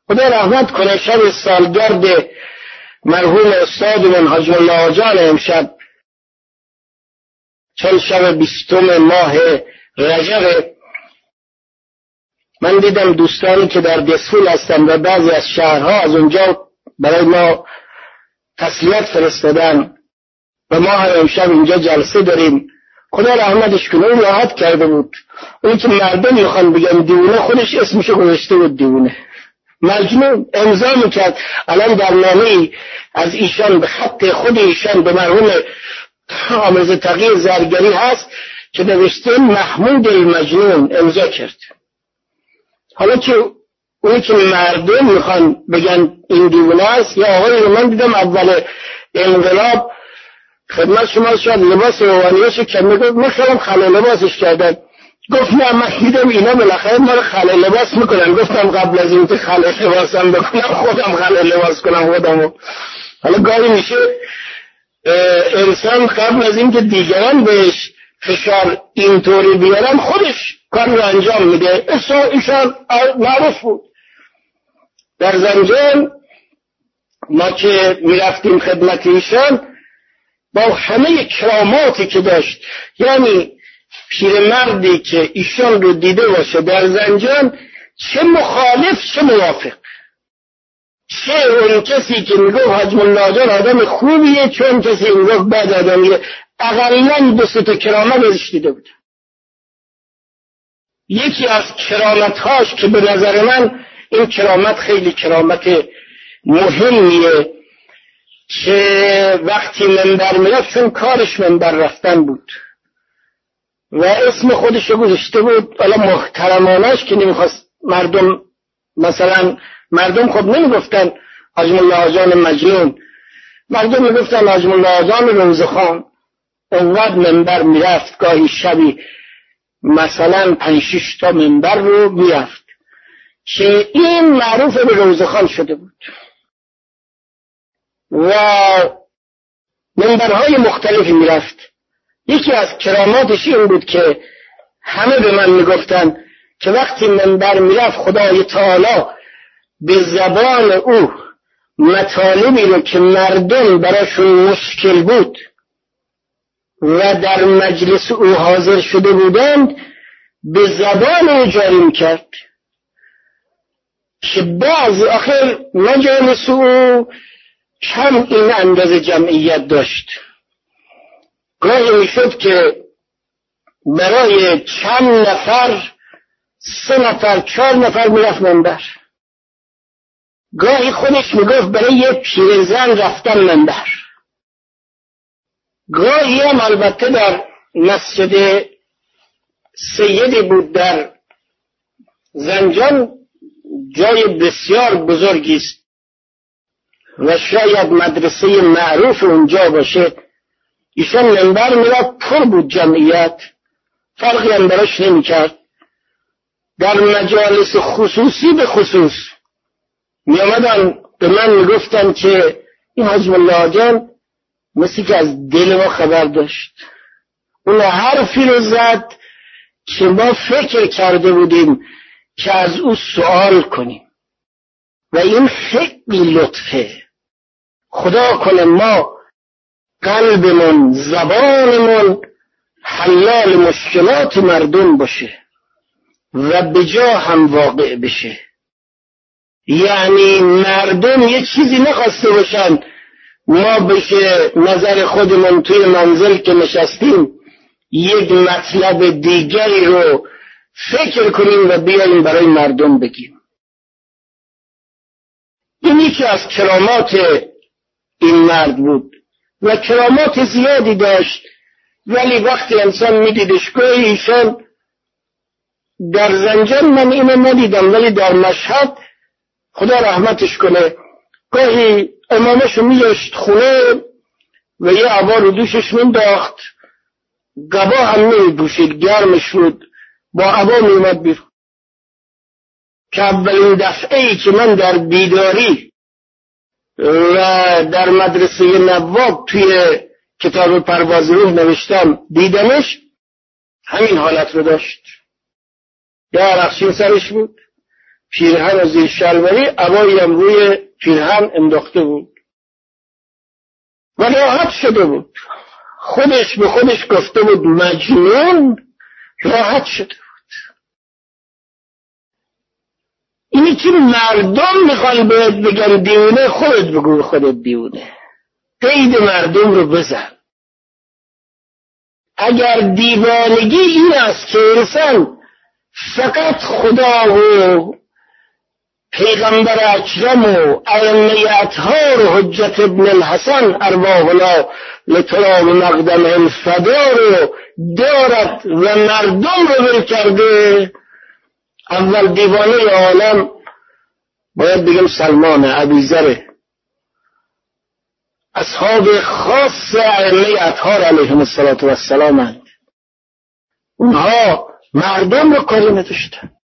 خدا رحمت کنه شب سالگرد مرحوم استادمون حاج الله آجان امشب، چون شب 20 ماه رجب، من دیدم دوستانی که در دسفول هستن و بعضی از شهرها از اونجا برای ما تسلیت فرستادن و ما هم امشب اینجا جلسه داریم. خدا رحمتش کنه، اون راحت کرده بود. اون که مردم میخوان بگن دیوونه، خودش اسمشو گذاشته بود دیوونه، مجنون امضا میکرد. الان در نامه‌ای از ایشان به خط خود ایشان به مرحوم حامد تقی زرگری هست که نوشته محمود المجنون، امضا کرد. حالا که اون که مردم میخوان بگن این دیوونه است، یا آقای رو من دیدم اول انقلاب خدمت شما شاید لباس روانیش که میگفت من خیلی خلال لباسش کردن، گفت نه من دیدم اینا بالاخره ما رو خلال لباس میکنن. گفتم قبل از این که خلال لباسم بکنم خودم خلال لباس کنم خودمو. حالا گاهی میشه انسان قبل از این که دیگران بهش فشار اینطوری بیارن خودش کار رو انجام میده. ایشان معروف بود در زنجان. ما که میرفتیم خدمت ایشان با همه کراماتی که داشت، یعنی پیرمردی که ایشان رو دیده باشه در زنجان، چه مخالف چه موافق، چه اون کسی که میگفت حاج ملا جان آدم خوبیه، چه اون کسی میگفت بد آدمیه، اقلن 2 کرامت ازش دیده بود. یکی از کرامتهاش که به نظر من این کرامت خیلی کرامت مهمیه، که وقتی منبر میرفت، چون کارش منبر رفتن بود و اسم خودش رو گذاشته بود، حالا محترمانش که نمیخواست مردم، مثلا مردم خب نمیگفتن حاج ملا آجان مجنون، مردم میگفتن حاج ملا آجان روزخان. اونقدر منبر میرفت، گاهی شبی مثلا 5-6 تا منبر رو میرفت که این معروف به روزخان شده بود. و منبرهای مختلفی میرفت. یکی از کراماتش این بود که همه به من میگفتن که وقتی منبر میرفت خدای تعالی به زبان او مطالبی رو که مردم براشون مشکل بود و در مجلس او حاضر شده بودند به زبان او جاری میکرد، که بعض آخر مجالس او کم این اندازه جمعیت داشت. گاهی میشد که برای چند نفر 3 نفر 4 نفر میرفت منبر. گاهی خودش میگفت برای یه پیرزن رفتن منبر. گاهی هم البته در مسجد سیدی بود در زنجان، جای بسیار بزرگی است و شاید مدرسه معروف اونجا باشه. ایشان منبر میرفت، پر بود جمعیت، فرقی هم براش نمی کرد. در مجالس خصوصی به خصوص می آمدن به من می گفتن که این حاج ملا جان مثل که از دل ما خبر داشت، اون حرفی رو زد که ما فکر کرده بودیم که از او سوال کنیم و این خیلی لطفه. خدا کنه ما قلبمون زبانمون حلال مشکلات مردم باشه و به جا هم واقع بشه. یعنی مردم یه چیزی نخواسته باشن ما بشه نظر خودمون توی منزل که نشستیم یک مطلب دیگری رو فکر کنیم و بیاییم برای مردم بگیم. این یکی از کرامات این مرد بود و کرامات زیادی داشت، ولی وقتی انسان میدیدش گاهی ایشان در زنجان من اینو ندیدم، ولی در مشهد خدا رحمتش کنه گاهی امامشو میذاشت خونه و یه عبا رو دوشش مینداخت، قبا هم نمیپوشید، گرمش بود، با عبا میومد بیرون. که اولین دفعه‌ای که من در بیداری و در مدرسه نواب توی کتاب پرواز روح نوشتم دیدمش، همین حالت رو داشت. یا رخشین سرش بود، پیرهن و زیر شلواری، عبایی هم روی پیرهن انداخته بود و راحت شده بود. خودش به خودش گفته بود مجنون، راحت شده بود. اینی که مردم میخوان بهت بگن دیونه، خودت بگو خودت دیونه. قید مردم رو بزن. اگر دیوانگی این است که انسان فقط خدا و پیغمبر اکرم و ائمه اطهار و حجت ابن الحسن ارواحنا لتراب مقدمهم فدا رو دارد و مردم رو ول کرده، اول دیوانه عالم باید بگم سلمان ابوذر، اصحاب خاص ائمه اطهار علیهم السلام اونها مردم رو کاری نداشتن.